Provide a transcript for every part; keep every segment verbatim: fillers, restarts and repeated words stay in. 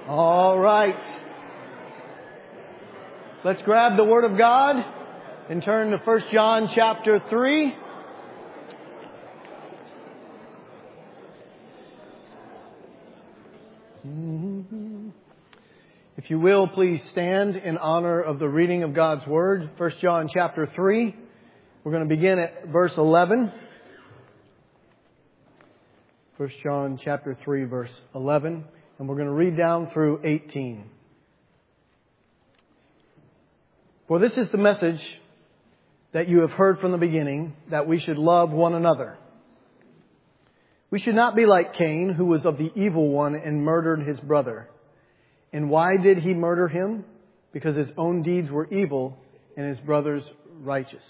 All right. Let's grab the Word of God and turn to First John chapter three. If you will, please stand in honor of the reading of God's Word. First John chapter three. We're going to begin at verse eleven. First John chapter three, verse eleven. And we're going to read down through eighteen. For this is the message that you have heard from the beginning, that we should love one another. We should not be like Cain, who was of the evil one and murdered his brother. And why did he murder him? Because his own deeds were evil and his brother's righteous.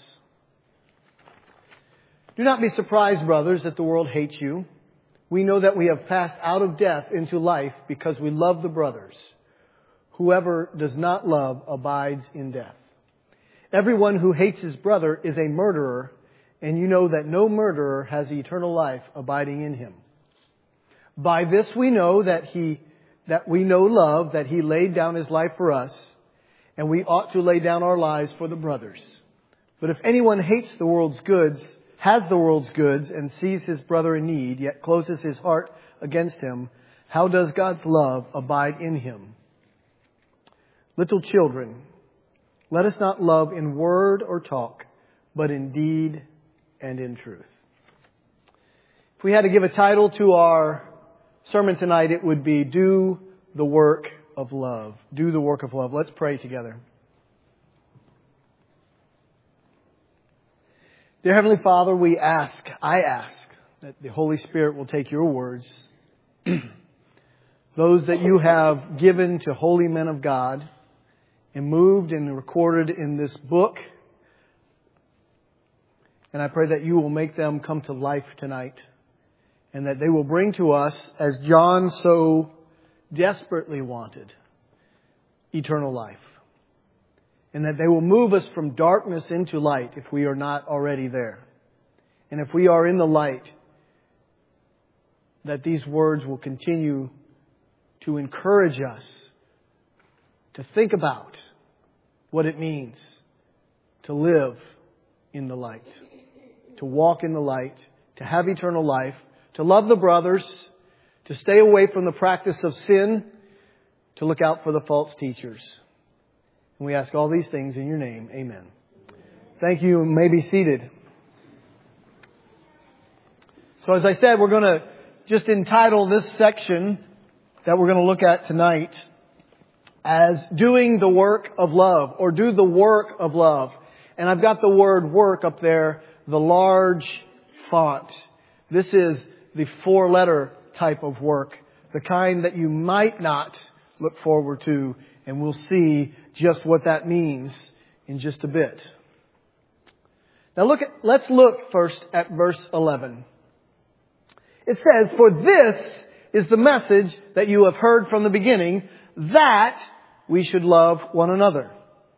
Do not be surprised, brothers, that the world hates you. We know that we have passed out of death into life because we love the brothers. Whoever does not love abides in death. Everyone who hates his brother is a murderer, and you know that no murderer has eternal life abiding in him. By this we know that he that we know love, that he laid down his life for us, and we ought to lay down our lives for the brothers. But if anyone hates the world's goods, has the world's goods, and sees his brother in need, yet closes his heart against him, how does God's love abide in him? Little children, let us not love in word or talk, but in deed and in truth. If we had to give a title to our sermon tonight, it would be Do the Work of Love. Do the Work of Love. Let's pray together. Dear Heavenly Father, we ask, I ask, that the Holy Spirit will take your words, those that you have given to holy men of God, and moved and recorded in this book. And I pray that you will make them come to life tonight, and that they will bring to us, as John so desperately wanted, eternal life. And that they will move us from darkness into light if we are not already there. And if we are in the light, that these words will continue to encourage us to think about what it means to live in the light, to walk in the light, to have eternal life, to love the brothers, to stay away from the practice of sin, to look out for the false teachers. And we ask all these things in your name. Amen. Thank you. You may be seated. So as I said, we're going to just entitle this section that we're going to look at tonight as Doing the Work of Love, or Do the Work of Love. And I've got the word work up there, the large font. This is the four-letter type of work, the kind that you might not look forward to. And we'll see just what that means in just a bit. Now look at, let's look first at verse eleven. It says, for this is the message that you have heard from the beginning, that we should love one another.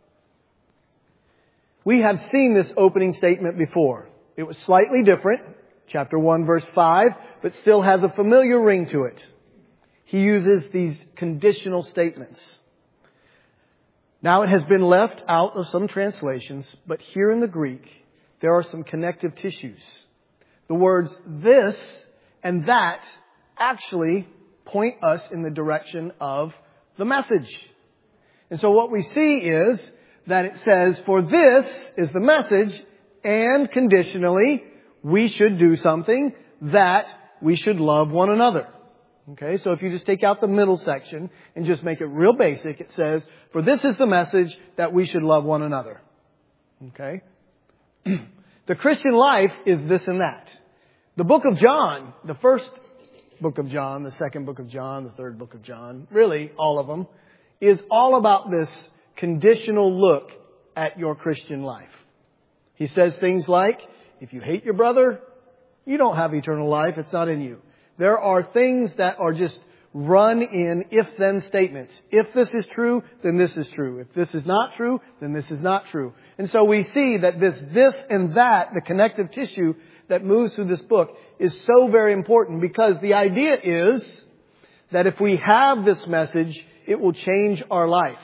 We have seen this opening statement before. It was slightly different, chapter one, verse five, but still has a familiar ring to it. He uses these conditional statements. Now it has been left out of some translations, but here in the Greek, there are some connective tissues. The words this and that actually point us in the direction of the message. And so what we see is that it says, for this is the message, and conditionally, we should do something, that we should love one another. Okay, so if you just take out the middle section and just make it real basic, it says, for this is the message that we should love one another. Okay? The Christian life is this and that. The book of John, the first book of John, the second book of John, the third book of John, really all of them, is all about this conditional look at your Christian life. He says things like, if you hate your brother, you don't have eternal life. It's not in you. There are things that are just run in if-then statements. If this is true, then this is true. If this is not true, then this is not true. And so we see that this this and that, the connective tissue that moves through this book, is so very important, because the idea is that if we have this message, it will change our life.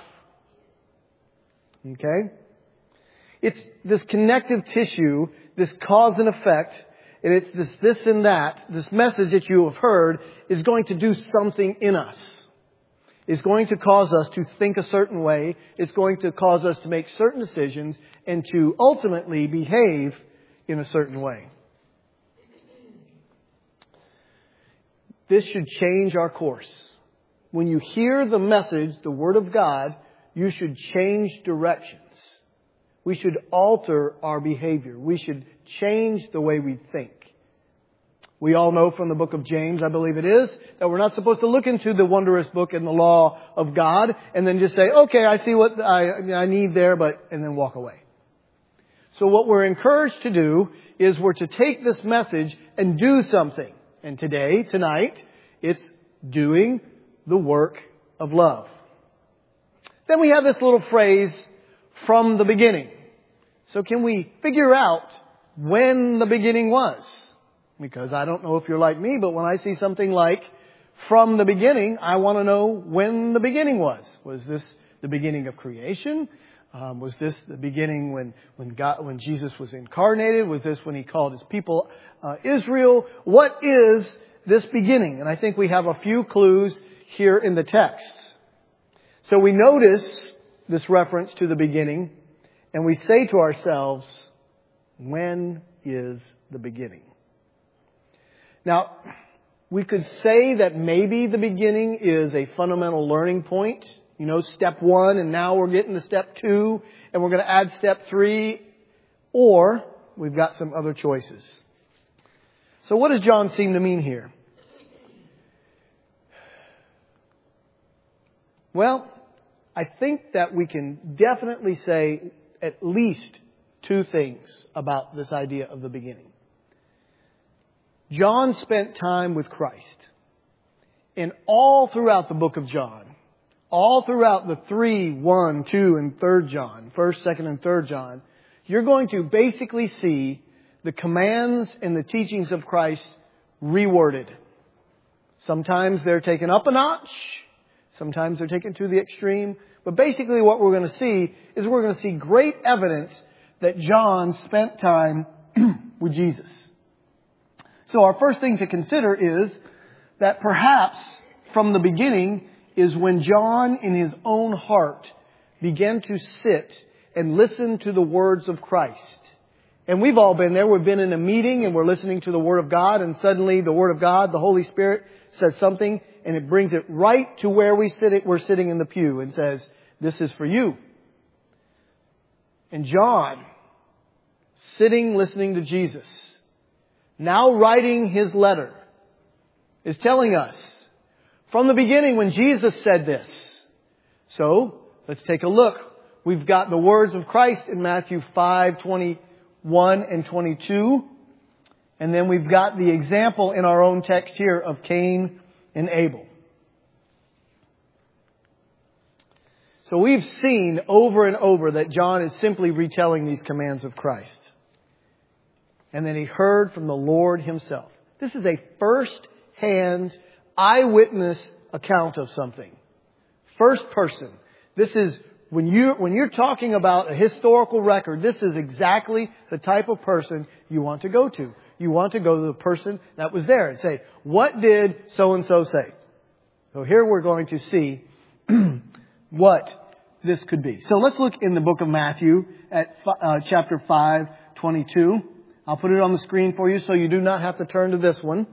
Okay? It's this connective tissue, this cause and effect, and it's this, this and that, this message that you have heard is going to do something in us. It's going to cause us to think a certain way. It's going to cause us to make certain decisions and to ultimately behave in a certain way. This should change our course. When you hear the message, the Word of God, you should change directions. We should alter our behavior. We should change the way we think. We all know from the book of James, I believe it is, that we're not supposed to look into the wondrous book and the law of God and then just say, okay, I see what I, I need there, but, and then walk away. So what we're encouraged to do is we're to take this message and do something. And today, tonight, it's doing the work of love. Then we have this little phrase, from the beginning. So can we figure out when the beginning was? Because I don't know if you're like me, but when I see something like from the beginning, I want to know when the beginning was. Was this the beginning of creation? Um, was this the beginning when when God, when Jesus was incarnated? Was this when He called His people uh, Israel? What is this beginning? And I think we have a few clues here in the text. So we notice this reference to the beginning, and we say to ourselves, when is the beginning? Now, we could say that maybe the beginning is a fundamental learning point. You know, step one, and now we're getting to step two, and we're going to add step three. Or, we've got some other choices. So what does John seem to mean here? Well, I think that we can definitely say at least two things about this idea of the beginning. John spent time with Christ. And all throughout the book of John, all throughout the three, one, two, and third John, first, second, and third John, you're going to basically see the commands and the teachings of Christ reworded. Sometimes they're taken up a notch. Sometimes they're taken to the extreme. But basically what we're going to see is we're going to see great evidence that John spent time with Jesus. So our first thing to consider is that perhaps from the beginning is when John in his own heart began to sit and listen to the words of Christ. And we've all been there. We've been in a meeting and we're listening to the Word of God, and suddenly the Word of God, the Holy Spirit, says something and it brings it right to where we sit, we're sitting in the pew and says, this is for you. And John, sitting listening to Jesus, now writing his letter, is telling us from the beginning when Jesus said this. So, let's take a look. We've got the words of Christ in Matthew five, twenty-one and twenty-two. And then we've got the example in our own text here of Cain and Abel. So we've seen over and over that John is simply retelling these commands of Christ. And then he heard from the Lord Himself. This is a first-hand eyewitness account of something. First person. This is, when you, when you're talking about a historical record, this is exactly the type of person you want to go to. You want to go to the person that was there and say, what did so-and-so say? So here we're going to see what this could be. So let's look in the book of Matthew at uh, chapter five, twenty-two. I'll put it on the screen for you so you do not have to turn to this one.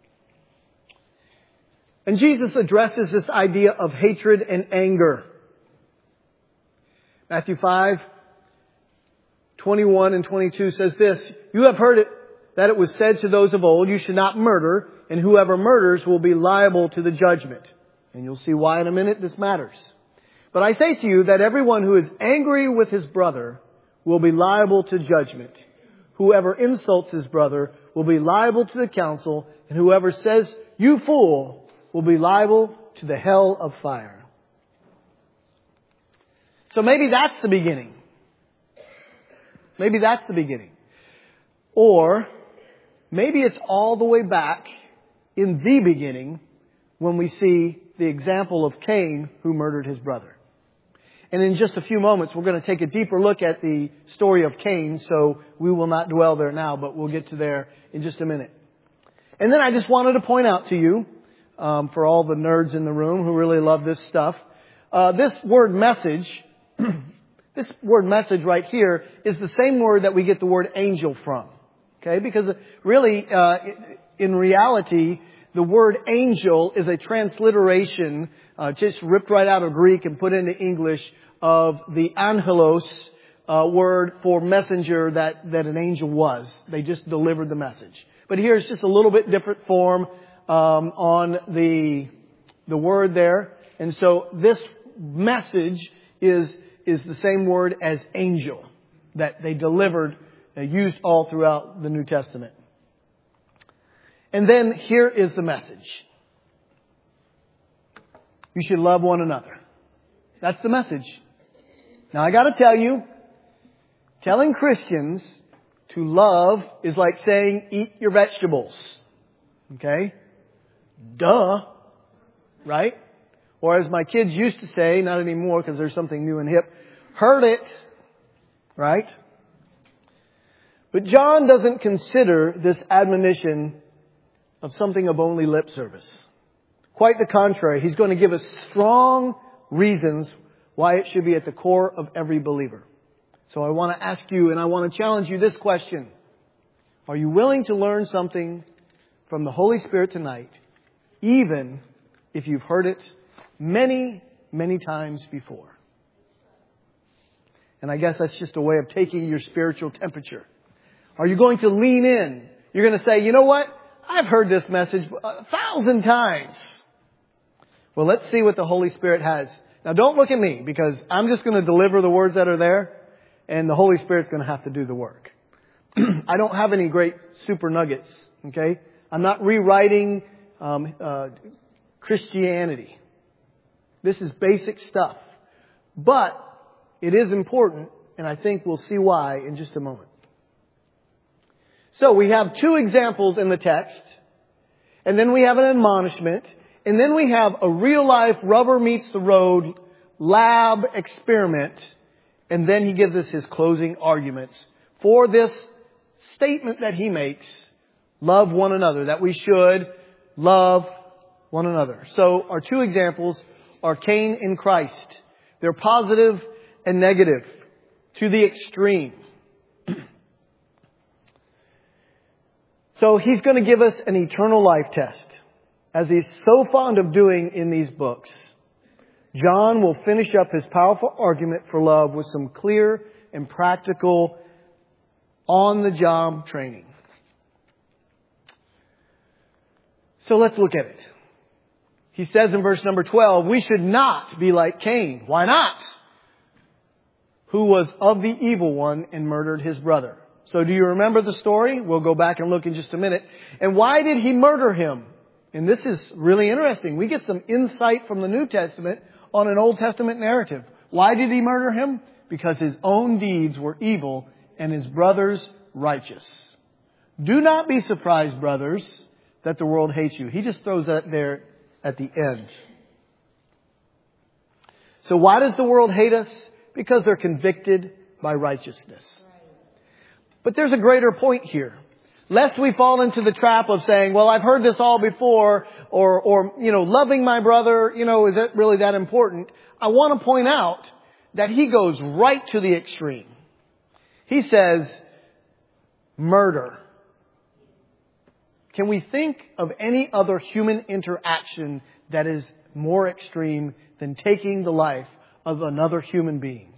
And Jesus addresses this idea of hatred and anger. Matthew five, twenty-one and twenty-two says this, you have heard it, that it was said to those of old, you should not murder, and whoever murders will be liable to the judgment. And you'll see why in a minute this matters. But I say to you that everyone who is angry with his brother will be liable to judgment. Whoever insults his brother will be liable to the council, and whoever says, you fool, will be liable to the hell of fire. So maybe that's the beginning. Maybe that's the beginning. Or maybe it's all the way back in the beginning when we see the example of Cain who murdered his brother. And in just a few moments, we're going to take a deeper look at the story of Cain, so we will not dwell there now, but we'll get to there in just a minute. And then I just wanted to point out to you, um, for all the nerds in the room who really love this stuff, uh, this word message, this word message right here is the same word that we get the word angel from. Okay? Because really, uh, in reality, the word angel is a transliteration, uh, just ripped right out of Greek and put into English, of the angelos uh, word for messenger that, that an angel was. They just delivered the message. But here it's just a little bit different form um, on the the word there. And so this message is is the same word as angel that they delivered, uh, used all throughout the New Testament. And then here is the message. You should love one another. That's the message. Now I got to tell you, telling Christians to love is like saying eat your vegetables. Okay? Duh. Right? Or as my kids used to say, not anymore because there's something new and hip, heard it. Right? But John doesn't consider this admonition of something of only lip service. Quite the contrary. He's going to give us strong reasons why it should be at the core of every believer. So I want to ask you and I want to challenge you this question. Are you willing to learn something from the Holy Spirit tonight, even if you've heard it many, many times before? And I guess that's just a way of taking your spiritual temperature. Are you going to lean in? You're going to say, you know what? I've heard this message a thousand times. Well, let's see what the Holy Spirit has. Now, don't look at me because I'm just going to deliver the words that are there and the Holy Spirit's going to have to do the work. I don't have any great super nuggets, okay? I'm not rewriting um, uh, Christianity. This is basic stuff. But it is important, and I think we'll see why in just a moment. So we have two examples in the text, and then we have an admonishment, and then we have a real-life rubber meets the road lab experiment, and then he gives us his closing arguments for this statement that he makes, love one another, that we should love one another. So our two examples are Cain and Christ. They're positive and negative to the extreme. So he's going to give us an eternal life test. As he's so fond of doing in these books, John will finish up his powerful argument for love with some clear and practical on-the-job training. So let's look at it. He says in verse number twelve, we should not be like Cain. Why not? Who was of the evil one and murdered his brother. So do you remember the story? We'll go back and look in just a minute. And why did he murder him? And this is really interesting. We get some insight from the New Testament on an Old Testament narrative. Why did he murder him? Because his own deeds were evil and his brothers righteous. Do not be surprised, brothers, that the world hates you. He just throws that there at the end. So why does the world hate us? Because they're convicted by righteousness. But there's a greater point here. Lest we fall into the trap of saying, well, I've heard this all before, or, or, you know, loving my brother, you know, is it really that important? I want to point out that he goes right to the extreme. He says, murder. Can we think of any other human interaction that is more extreme than taking the life of another human being?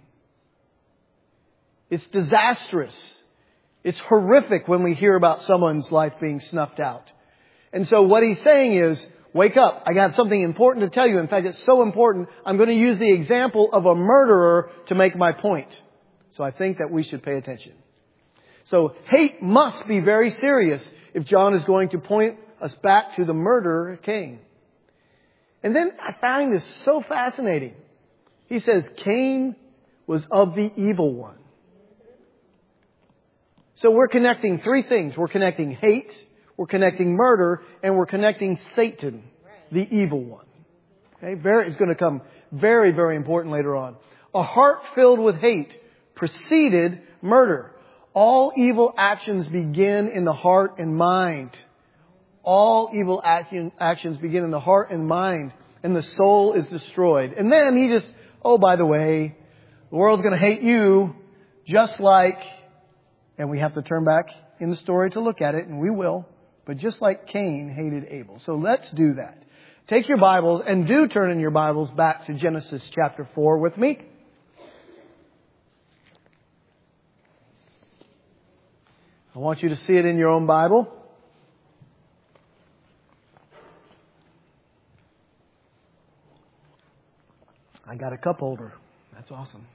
It's disastrous. It's horrific when we hear about someone's life being snuffed out. And so what he's saying is, wake up. I got something important to tell you. In fact, it's so important, I'm going to use the example of a murderer to make my point. So I think that we should pay attention. So hate must be very serious if John is going to point us back to the murderer Cain. And then I find this so fascinating. He says Cain was of the evil one. So we're connecting three things. We're connecting hate, we're connecting murder, and we're connecting Satan. the evil one. Okay, very, it's going to come very, very important later on. A heart filled with hate preceded murder. All evil actions begin in the heart and mind. All evil action, actions begin in the heart and mind, and the soul is destroyed. And then he just, oh, by the way, the world's going to hate you just like, and we have to turn back in the story to look at it, and we will, but just like Cain hated Abel. So let's do that. Take your Bibles and do turn in your Bibles back to Genesis chapter four with me. I want you to see it in your own Bible. I got a cup holder. That's awesome.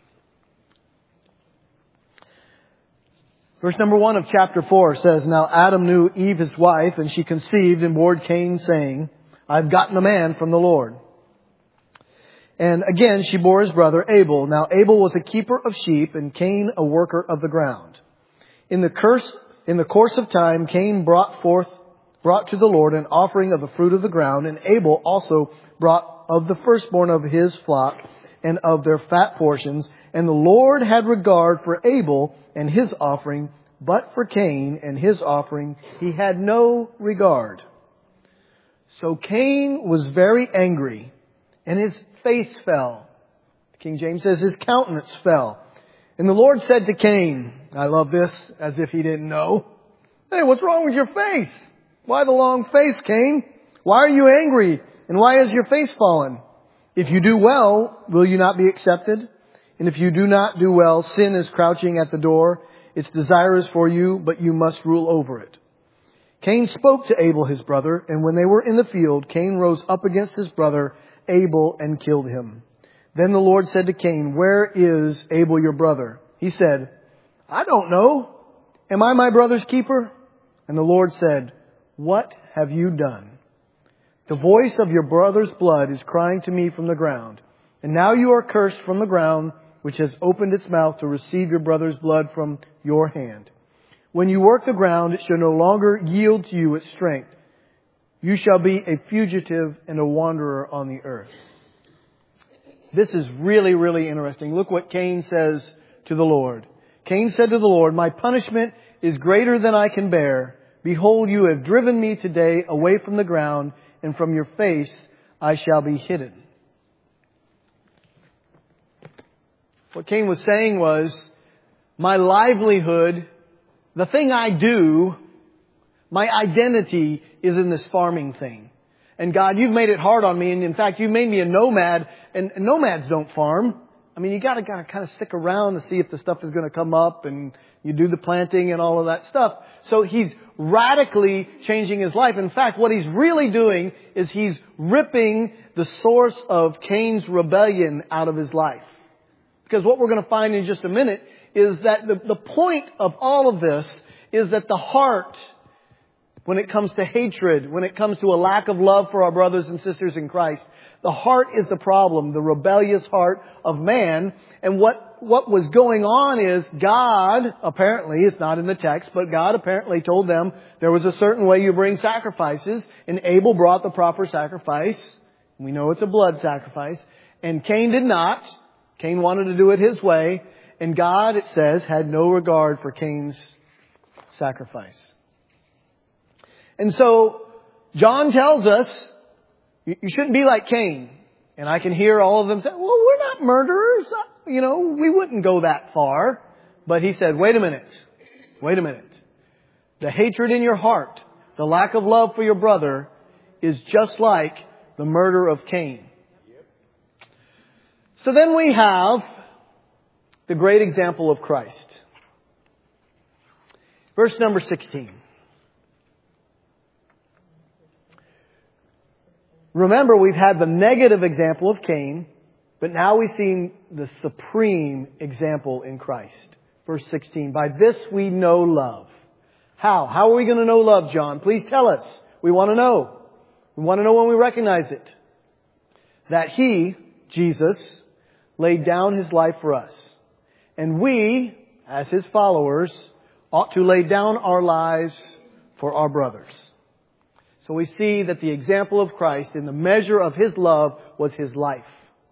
Verse number one of chapter four says, Now Adam knew Eve his wife, and she conceived and bore Cain, saying, I've gotten a man from the Lord. And again she bore his brother Abel. Now Abel was a keeper of sheep, and Cain a worker of the ground. In the curse, in the course of time, Cain brought forth, brought to the Lord an offering of the fruit of the ground, and Abel also brought of the firstborn of his flock and of their fat portions. And the Lord had regard for Abel and his offering, but for Cain and his offering he had no regard. So Cain was very angry, and his face fell. King James says his countenance fell. And the Lord said to Cain, I love this, as if he didn't know, Hey, what's wrong with your face? Why the long face, Cain? Why are you angry? And why has your face fallen? If you do well, will you not be accepted? And if you do not do well, sin is crouching at the door. Its desire is for you, but you must rule over it. Cain spoke to Abel his brother, and when they were in the field, Cain rose up against his brother Abel and killed him. Then the Lord said to Cain, Where is Abel your brother? He said, I don't know. Am I my brother's keeper? And the Lord said, What have you done? The voice of your brother's blood is crying to me from the ground. And now you are cursed from the ground, which has opened its mouth to receive your brother's blood from your hand. When you work the ground, it shall no longer yield to you its strength. You shall be a fugitive and a wanderer on the earth. This is really, really interesting. Look what Cain says to the Lord. Cain said to the Lord, My punishment is greater than I can bear. Behold, you have driven me today away from the ground, and from your face I shall be hidden. What Cain was saying was, my livelihood, the thing I do, my identity is in this farming thing. And God, you've made it hard on me. And in fact, you've made me a nomad. And nomads don't farm. I mean, you got to kind of stick around to see if the stuff is going to come up. And you do the planting and all of that stuff. So he's radically changing his life. In fact, what he's really doing is he's ripping the source of Cain's rebellion out of his life. Because what we're going to find in just a minute is that the, the point of all of this is that the heart, when it comes to hatred, when it comes to a lack of love for our brothers and sisters in Christ, the heart is the problem, the rebellious heart of man. And what, what was going on is God, apparently, it's not in the text, but God apparently told them there was a certain way you bring sacrifices, and Abel brought the proper sacrifice. We know it's a blood sacrifice. And Cain did not. Cain wanted to do it his way. And God, it says, had no regard for Cain's sacrifice. And so, John tells us, you shouldn't be like Cain. And I can hear all of them say, well, we're not murderers. You know, we wouldn't go that far. But he said, wait a minute. Wait a minute. The hatred in your heart, the lack of love for your brother, is just like the murder of Cain. So then we have the great example of Christ. Verse number sixteen. Remember, we've had the negative example of Cain, but now we've seen the supreme example in Christ. Verse sixteen. By this we know love. How? How are we going to know love, John? Please tell us. We want to know. We want to know when we recognize it. That He, Jesus, laid down His life for us. And we, as His followers, ought to lay down our lives for our brothers. So we see that the example of Christ in the measure of His love was His life.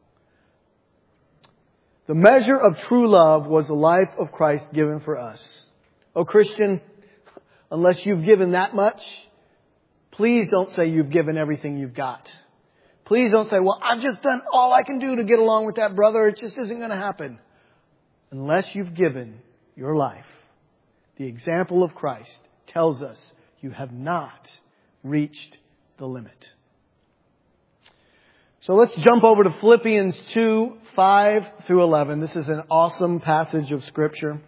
The measure of true love was the life of Christ given for us. Oh Christian, unless you've given that much, please don't say you've given everything you've got. Please don't say, well, I've just done all I can do to get along with that brother. It just isn't going to happen. Unless you've given your life, the example of Christ tells us you have not reached the limit. So let's jump over to Philippians two, five through eleven. This is an awesome passage of Scripture.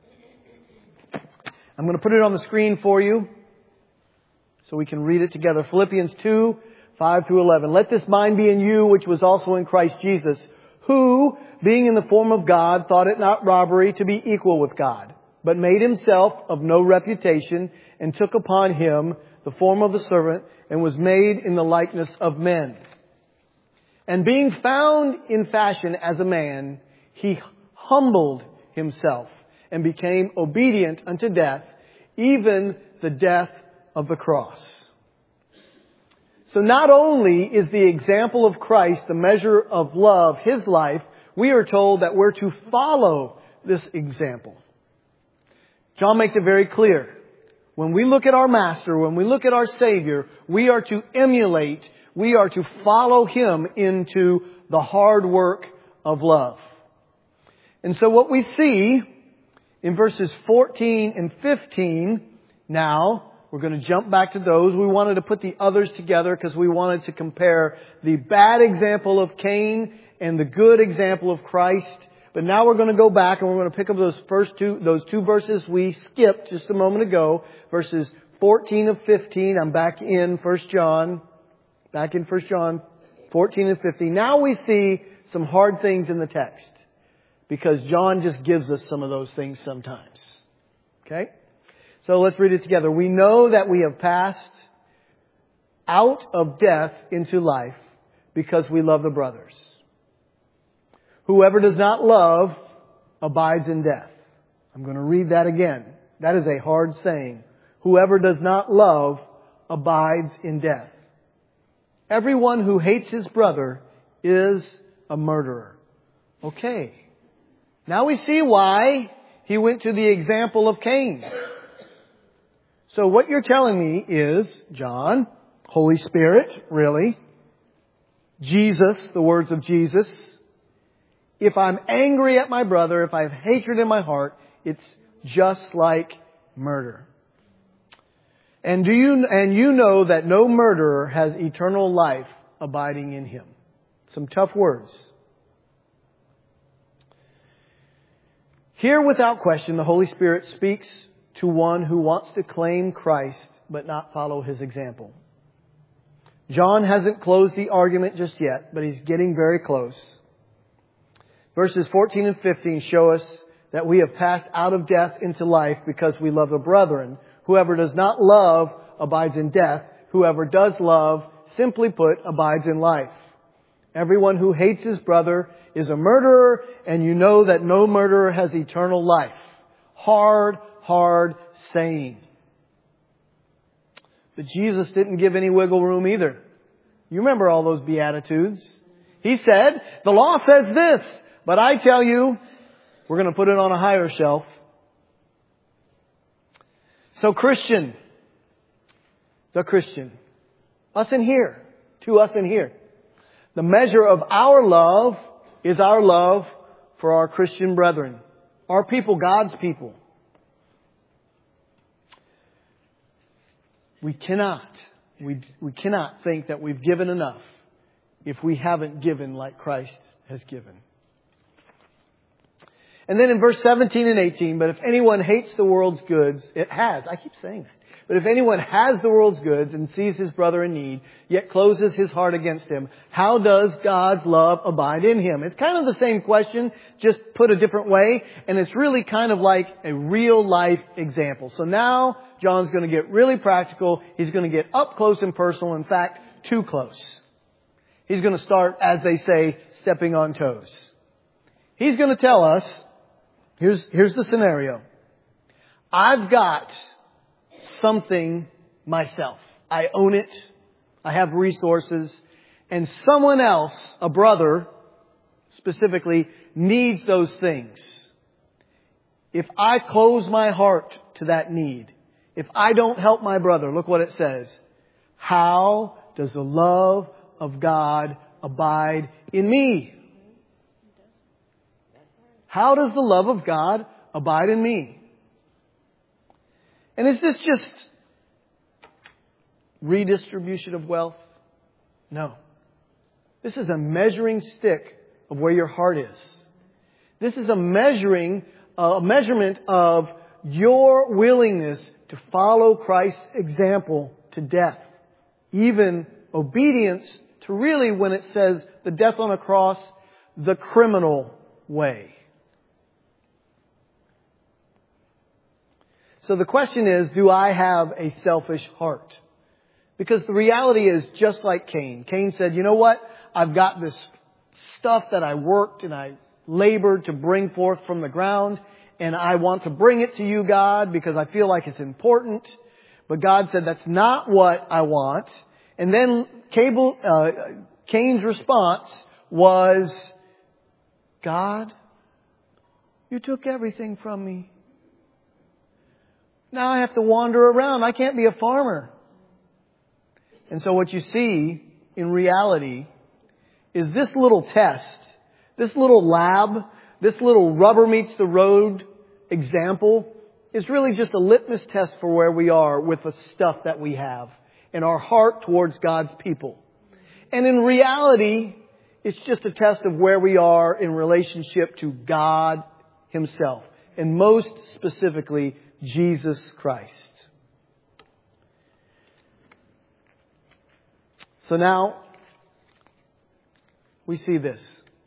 I'm going to put it on the screen for you so we can read it together. Philippians two, five through eleven. Let this mind be in you, which was also in Christ Jesus, who, being in the form of God, thought it not robbery to be equal with God, but made Himself of no reputation, and took upon Him the form of a servant, and was made in the likeness of men. And being found in fashion as a man, He humbled Himself, and became obedient unto death, even the death of the cross. So not only is the example of Christ the measure of love, His life, we are told that we're to follow this example. John makes it very clear. When we look at our Master, when we look at our Savior, we are to emulate, we are to follow Him into the hard work of love. And so what we see in verses fourteen and fifteen now, we're going to jump back to those. We wanted to put the others together because we wanted to compare the bad example of Cain and the good example of Christ. But now we're going to go back and we're going to pick up those first two, those two verses we skipped just a moment ago. Verses fourteen and fifteen. I'm back in First John. Back in First John fourteen and fifteen. Now we see some hard things in the text, because John just gives us some of those things sometimes. Okay? So let's read it together. We know that we have passed out of death into life because we love the brothers. Whoever does not love abides in death. I'm going to read that again. That is a hard saying. Whoever does not love abides in death. Everyone who hates his brother is a murderer. Okay. Now we see why he went to the example of Cain. So what you're telling me is, John, Holy Spirit, really, Jesus, the words of Jesus, if I'm angry at my brother, if I have hatred in my heart, it's just like murder. And do you, and you know that no murderer has eternal life abiding in him. Some tough words. Here, without question, the Holy Spirit speaks to one who wants to claim Christ but not follow His example. John hasn't closed the argument just yet, but he's getting very close. Verses fourteen and fifteen show us that we have passed out of death into life because we love the brethren. Whoever does not love abides in death. Whoever does love, simply put, abides in life. Everyone who hates his brother is a murderer, and you know that no murderer has eternal life. Hard, hard saying. But Jesus didn't give any wiggle room either. You remember all those Beatitudes. He said, the law says this, but I tell you, we're going to put it on a higher shelf. So Christian, the Christian, us in here, to us in here, the measure of our love is our love for our Christian brethren, our people, God's people. We cannot, we, we cannot think that we've given enough if we haven't given like Christ has given. And then in verse seventeen and eighteen, but if anyone hates the world's goods, it has, I keep saying that. But if anyone has the world's goods and sees his brother in need, yet closes his heart against him, how does God's love abide in him? It's kind of the same question, just put a different way. And it's really kind of like a real life example. So now John's going to get really practical. He's going to get up close and personal. In fact, too close. He's going to start, as they say, stepping on toes. He's going to tell us, here's, here's the scenario. I've got something myself. I own it. I have resources. And someone else, a brother specifically, needs those things. If I close my heart to that need, if I don't help my brother, look what it says. How does the love of God abide in me? How does the love of God abide in me? And is this just redistribution of wealth? No. This is a measuring stick of where your heart is. This is a measuring, a measurement of your willingness to follow Christ's example to death. Even obedience to really, when it says the death on a cross, the criminal way. So the question is, do I have a selfish heart? Because the reality is just like Cain. Cain said, you know what? I've got this stuff that I worked and I labored to bring forth from the ground, and I want to bring it to you, God, because I feel like it's important. But God said, that's not what I want. And then Cable, uh, Cain's response was, God, you took everything from me. Now I have to wander around. I can't be a farmer. And so what you see in reality is this little test, this little lab, this little rubber meets the road example is really just a litmus test for where we are with the stuff that we have in our heart towards God's people. And in reality, it's just a test of where we are in relationship to God Himself. And most specifically, Jesus Christ. So now, we see this.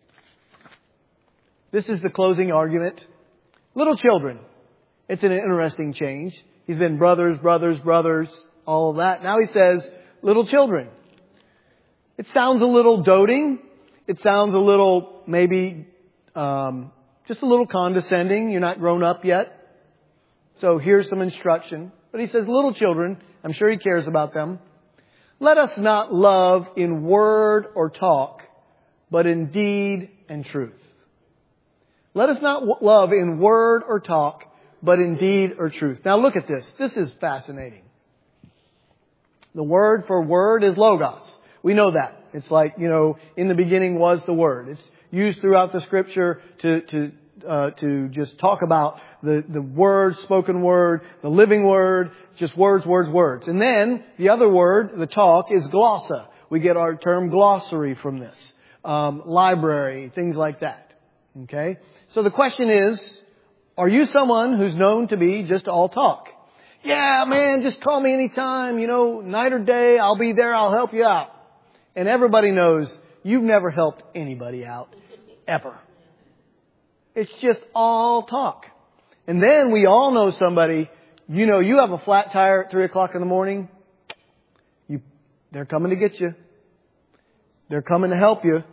This is the closing argument. Little children. It's an interesting change. He's been brothers, brothers, brothers, all of that. Now he says, little children. It sounds a little doting. It sounds a little, maybe, um, just a little condescending. You're not grown up yet. So here's some instruction. But he says, little children, I'm sure he cares about them. Let us not love in word or talk, but in deed and truth. Let us not w- love in word or talk, but in deed or truth. Now look at this. This is fascinating. The word for word is logos. We know that. It's like, you know, in the beginning was the Word. It's used throughout the Scripture to to uh, to just talk about the the Word, spoken Word, the living Word, just words, words, words. And then the other word, the talk, is glossa. We get our term glossary from this. Um, library, things like that. Okay? So the question is, are you someone who's known to be just all talk? Yeah, man, just call me anytime, you know, night or day, I'll be there, I'll help you out. And everybody knows you've never helped anybody out, ever. It's just all talk. And then we all know somebody, you know, you have a flat tire at three o'clock in the morning. You, they're coming to get you. They're coming to help you.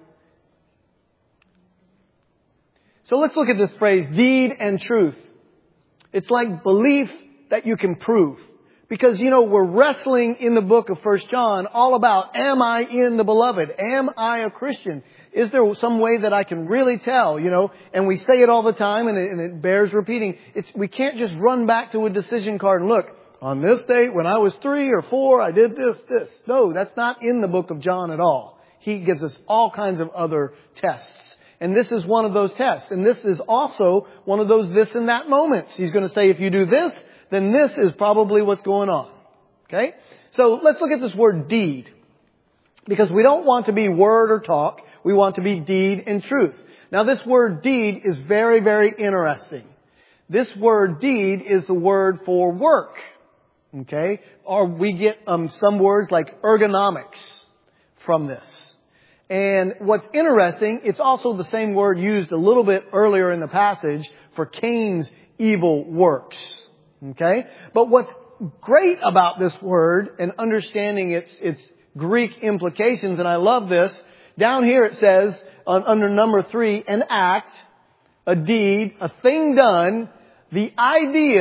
So let's look at this phrase, deed and truth. It's like belief that you can prove. Because, you know, we're wrestling in the book of First John all about, am I in the beloved? Am I a Christian? Is there some way that I can really tell, you know? And we say it all the time and it, and it bears repeating. It's, we can't just run back to a decision card and look, on this date when I was three or four, I did this, this. No, that's not in the book of John at all. He gives us all kinds of other tests. And this is one of those tests. And this is also one of those this and that moments. He's going to say, if you do this, then this is probably what's going on. Okay? So let's look at this word deed. Because we don't want to be word or talk. We want to be deed and truth. Now this word deed is very, very interesting. This word deed is the word for work. Okay? Or we get um, some words like ergonomics from this. And what's interesting, it's also the same word used a little bit earlier in the passage for Cain's evil works. Okay? But what's great about this word and understanding its its Greek implications, and I love this, down here it says, on, under number three, an act, a deed, a thing done, the idea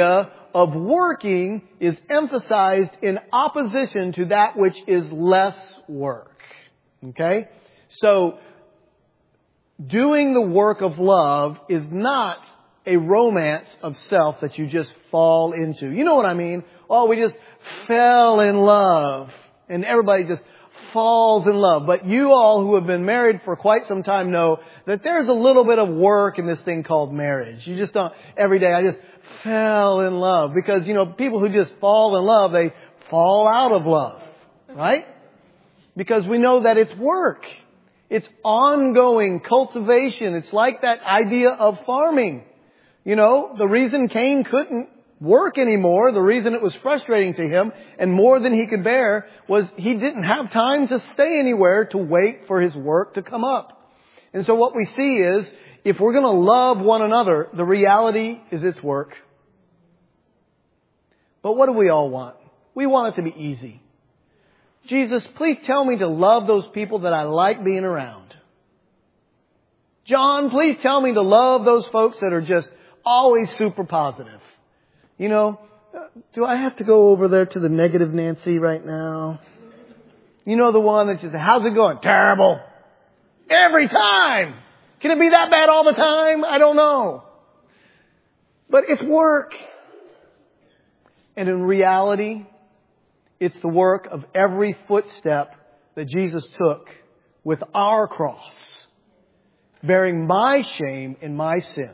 of working is emphasized in opposition to that which is less work. Okay? So, doing the work of love is not a romance of self that you just fall into. You know what I mean? Oh, we just fell in love. And everybody just falls in love. But you all who have been married for quite some time know that there's a little bit of work in this thing called marriage. You just don't, every day I just fell in love. Because, you know, people who just fall in love, they fall out of love. Right? Because we know that it's work. It's ongoing cultivation. It's like that idea of farming. You know, the reason Cain couldn't work anymore, the reason it was frustrating to him and more than he could bear, was he didn't have time to stay anywhere to wait for his work to come up. And so what we see is, if we're going to love one another, the reality is it's work. But what do we all want? We want it to be easy. Jesus, please tell me to love those people that I like being around. John, please tell me to love those folks that are just always super positive. You know, do I have to go over there to the negative Nancy right now? You know, the one that just, how's it going? Terrible. Every time. Can it be that bad all the time? I don't know. But it's work. And in reality, it's the work of every footstep that Jesus took with our cross, bearing my shame and my sin.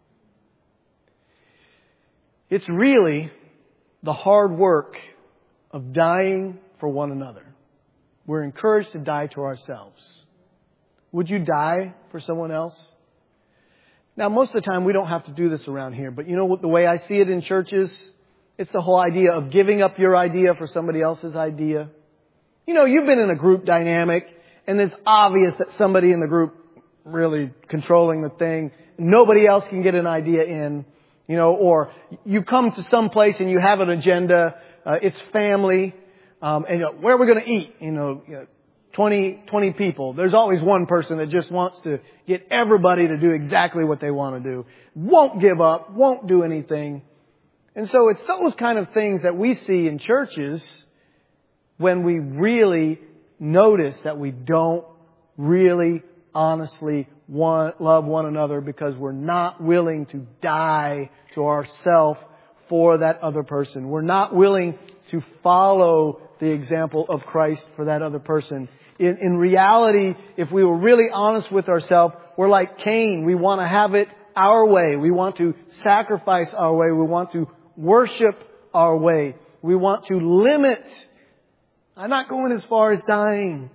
It's really the hard work of dying for one another. We're encouraged to die to ourselves. Would you die for someone else? Now, most of the time we don't have to do this around here, but you know what, the way I see it in churches, it's the whole idea of giving up your idea for somebody else's idea. You know, you've been in a group dynamic and it's obvious that somebody in the group really controlling the thing. Nobody else can get an idea in. You know, or you come to some place and you have an agenda. Uh, it's family. Um, and you know, where are we going to eat? You know, you know twenty, twenty people. There's always one person that just wants to get everybody to do exactly what they want to do. Won't give up. Won't do anything. And so it's those kind of things that we see in churches when we really notice that we don't really honestly want, love one another because we're not willing to die to ourselves for that other person. We're not willing to follow the example of Christ for that other person. In, in reality, if we were really honest with ourselves, we're like Cain. We want to have it our way. We want to sacrifice our way. We want to worship our way. We want to limit. I'm not going as far as dying.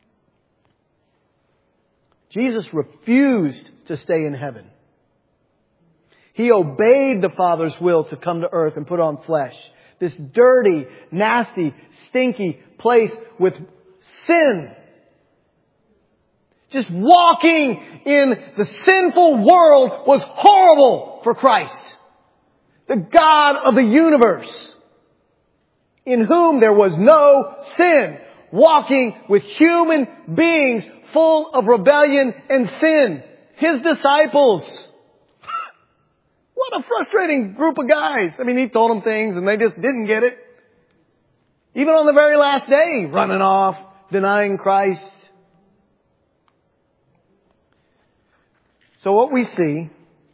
Jesus refused to stay in heaven. He obeyed the Father's will to come to earth and put on flesh. This dirty, nasty, stinky place with sin. Just walking in the sinful world was horrible for Christ. The God of the universe, in whom there was no sin, walking with human beings full of rebellion and sin. His disciples. What a frustrating group of guys. I mean, he told them things and they just didn't get it. Even on the very last day, running off, denying Christ. So what we see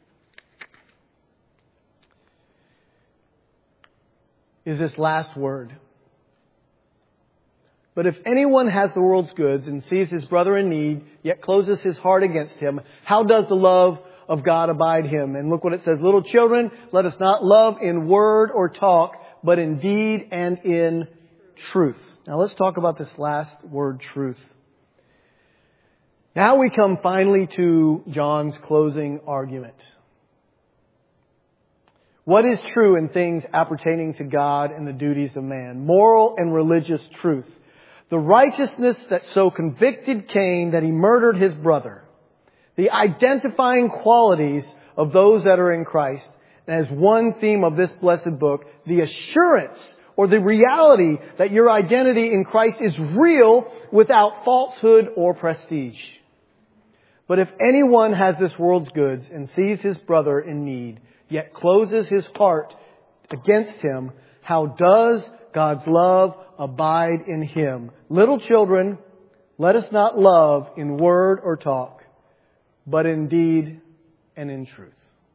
is this last word. But if anyone has the world's goods and sees his brother in need, yet closes his heart against him, how does the love of God abide him? And look what it says. Little children, let us not love in word or talk, but in deed and in truth. Now let's talk about this last word, truth. Now we come finally to John's closing argument. What is true in things appertaining to God and the duties of man? Moral and religious truth. The righteousness that so convicted Cain that he murdered his brother. The identifying qualities of those that are in Christ. And as one theme of this blessed book, the assurance or the reality that your identity in Christ is real without falsehood or prestige. But if anyone has this world's goods and sees his brother in need, yet closes his heart against him, how does God's love abide in him? Little children, let us not love in word or talk, but in deed and in truth.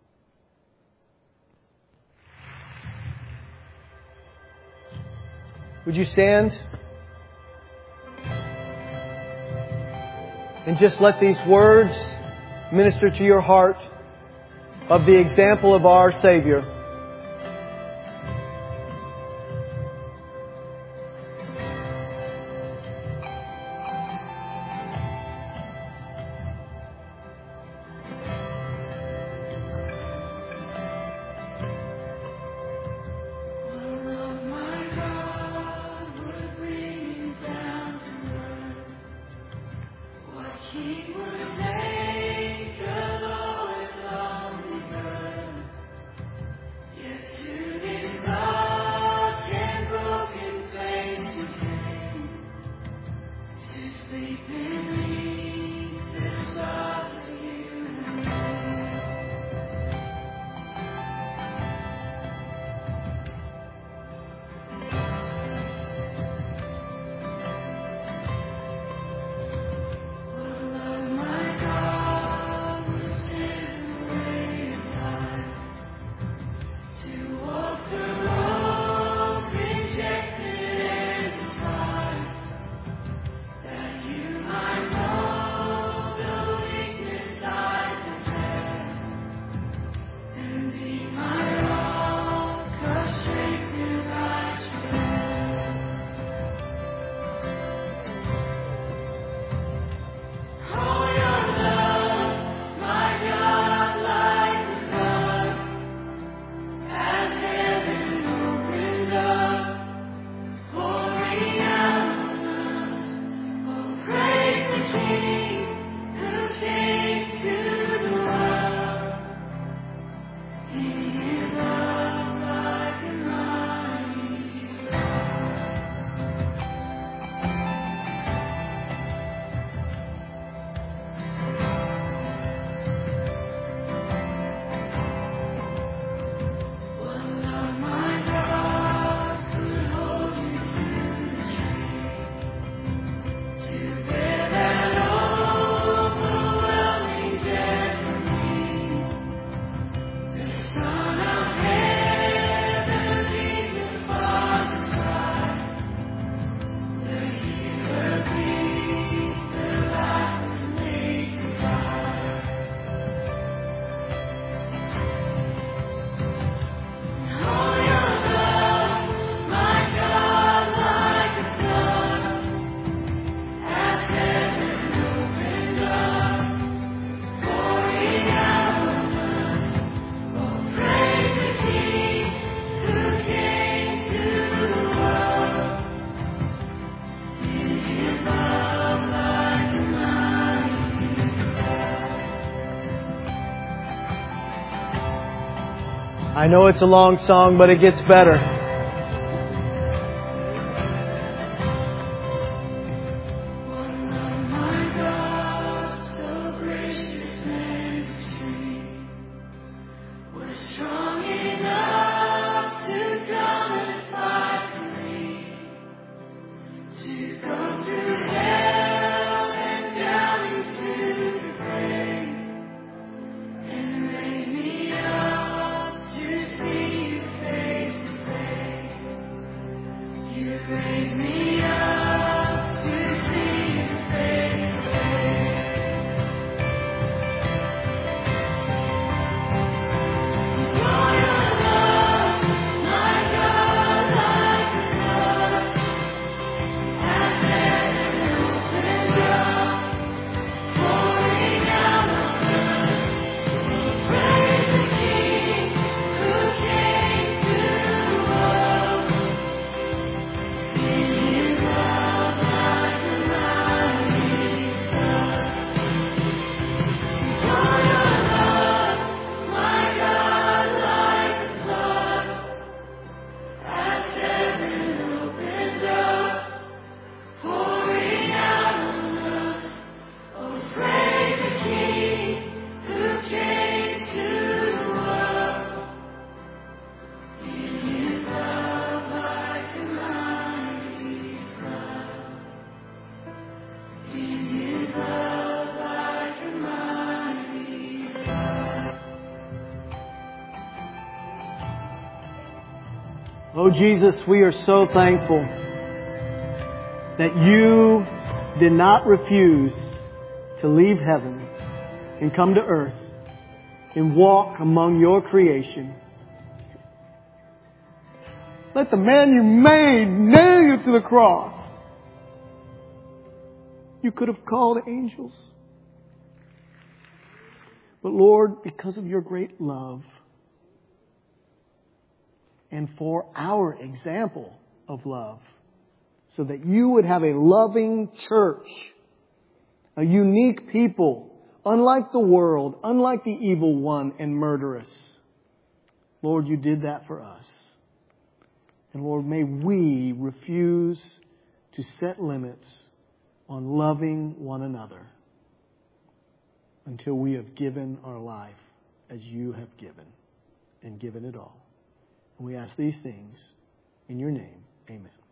Would you stand and just let these words minister to your heart of the example of our Savior? I know it's a long song, but it gets better. Oh Jesus, we are so thankful that you did not refuse to leave heaven and come to earth and walk among your creation. Let the man you made nail you to the cross. You could have called angels. But Lord, because of your great love and for our example of love, so that you would have a loving church, a unique people, unlike the world, unlike the evil one and murderous. Lord, you did that for us. And Lord, may we refuse to set limits on loving one another until we have given our life as you have given and given it all. And we ask these things in your name. Amen.